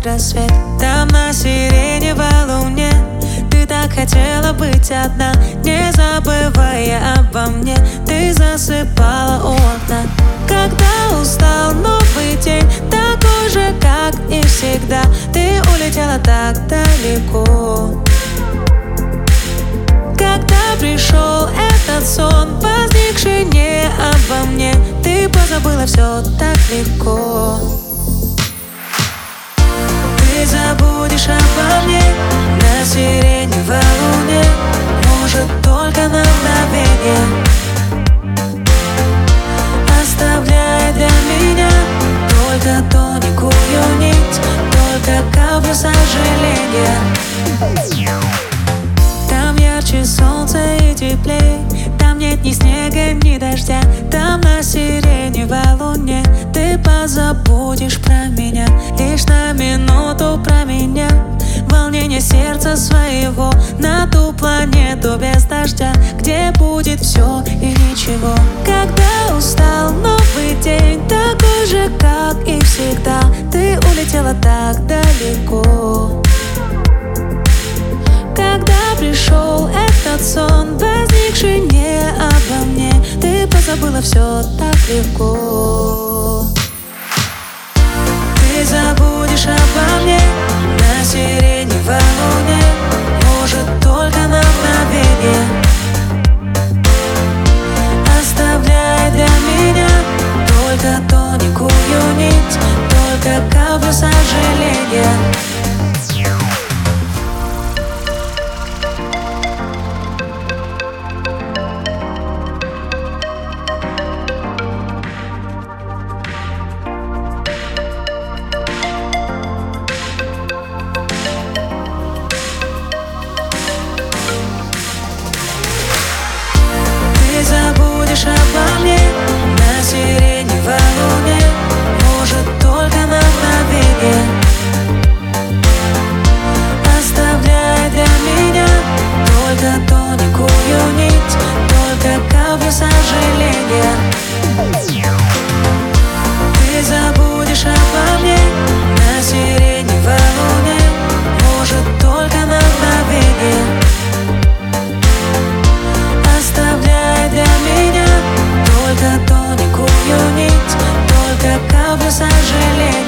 рассвет. Там на сиреневой луне ты так хотела быть одна, не забывая обо мне. Ты засыпала у окна. Когда устал новый день, такой же, как и всегда, ты улетела так далеко. Когда пришел этот сон, возникший не обо мне, ты позабыла все так легко. Ты забудешь обо мне на сиреневой луне, может, только на мгновение, оставляя для меня только тоненькую нить, только каплю сожаления. Там ярче солнца и теплей, там нет ни снега, ни дождя. Там на сиреневой луне ты позабудешь про меня, лишь на минуту променяв волнение сердца своего на ту планету без дождя, где будет все и ничего. Когда устал новый день, такой же, как и всегда, ты улетела так далеко. Когда пришел этот сон, возникший не обо мне, ты позабыла все так легко. Ты забудешь обо мне на сиреневой луне, может, только на мгновение, оставляя для меня только тоненькую нить, только каплю сожаления. Ты забудешь обо мне на сиреневой луне, может, только на мгновение, оставляя для меня только тоненькую нить, только каплю сожаления. Ты забудешь обо мне на сиреневой луне, может, только на мгновение, оставляя для меня только тоненькую нить, только каплю сожаления.